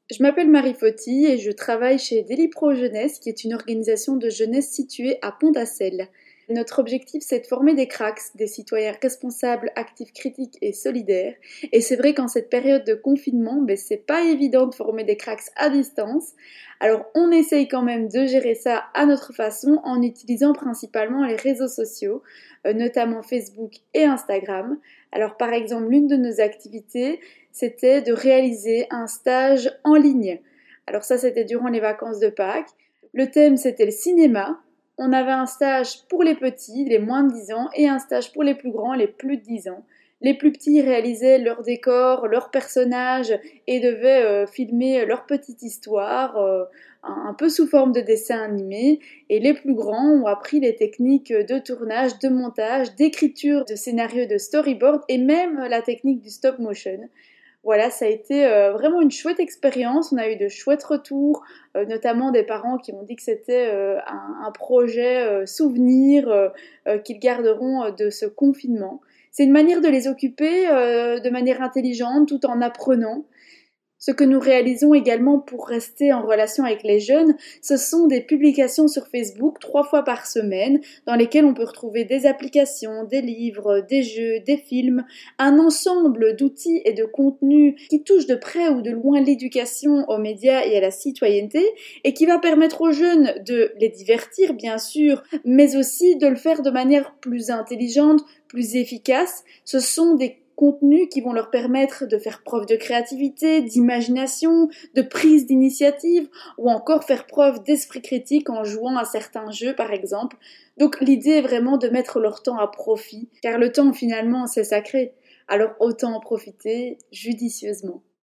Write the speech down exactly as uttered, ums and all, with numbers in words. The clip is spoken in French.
Je m'appelle Marie Fauty et je travaille chez Delipro Jeunesse, qui est une organisation de jeunesse située à Pont-d'Assel. Notre objectif, c'est de former des cracks, des citoyens responsables, actifs, critiques et solidaires. Et c'est vrai qu'en cette période de confinement, ben, c'est pas évident de former des cracks à distance. Alors on essaye quand même de gérer ça à notre façon en utilisant principalement les réseaux sociaux, euh, notamment Facebook et Instagram. Alors par exemple, l'une de nos activités, c'était de réaliser un stage en ligne. Alors ça, c'était durant les vacances de Pâques. Le thème, c'était le cinéma. On avait un stage pour les petits, les moins de dix ans, et un stage pour les plus grands, les plus de dix ans. Les plus petits réalisaient leurs décors, leurs personnages et devaient euh, filmer leur petite histoire, euh, un, un peu sous forme de dessin animé. Et les plus grands ont appris les techniques de tournage, de montage, d'écriture de scénarios, de storyboard et même la technique du stop motion. Voilà, ça a été euh, vraiment une chouette expérience. On a eu de chouettes retours, euh, notamment des parents qui m'ont dit que c'était euh, un, un projet euh, souvenir euh, euh, qu'ils garderont euh, de ce confinement. C'est une manière de les occuper euh, de manière intelligente tout en apprenant. Ce que nous réalisons également pour rester en relation avec les jeunes, ce sont des publications sur Facebook trois fois par semaine dans lesquelles on peut retrouver des applications, des livres, des jeux, des films, un ensemble d'outils et de contenus qui touchent de près ou de loin l'éducation aux médias et à la citoyenneté et qui va permettre aux jeunes de les divertir bien sûr, mais aussi de le faire de manière plus intelligente, plus efficace. Ce sont des contenus qui vont leur permettre de faire preuve de créativité, d'imagination, de prise d'initiative ou encore faire preuve d'esprit critique en jouant à certains jeux par exemple. Donc l'idée est vraiment de mettre leur temps à profit car le temps finalement c'est sacré, alors autant en profiter judicieusement.